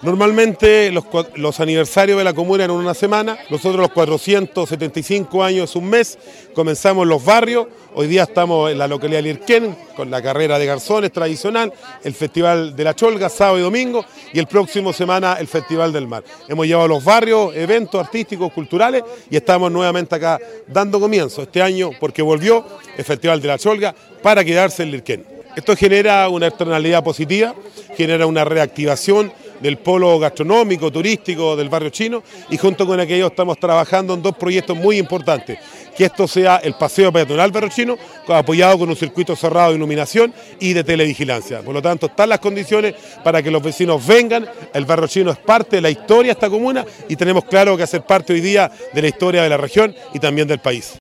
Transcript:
Normalmente los aniversarios de la comuna eran una semana, nosotros los 475 años es un mes, comenzamos en los barrios, hoy día estamos en la localidad de Lirquén con la carrera de garzones tradicional, el Festival de la Cholga, sábado y domingo, y el próximo semana el Festival del Mar. Hemos llevado a los barrios eventos artísticos, culturales, y estamos nuevamente acá dando comienzo este año porque volvió el Festival de la Cholga para quedarse en Lirquén. Esto genera una externalidad positiva, genera una reactivación del polo gastronómico, turístico del barrio chino, y junto con aquello estamos trabajando en dos proyectos muy importantes, que esto sea el paseo peatonal barrio chino, apoyado con un circuito cerrado de iluminación y de televigilancia. Por lo tanto, están las condiciones para que los vecinos vengan. El barrio chino es parte de la historia de esta comuna y tenemos claro que hacer parte hoy día de la historia de la región y también del país.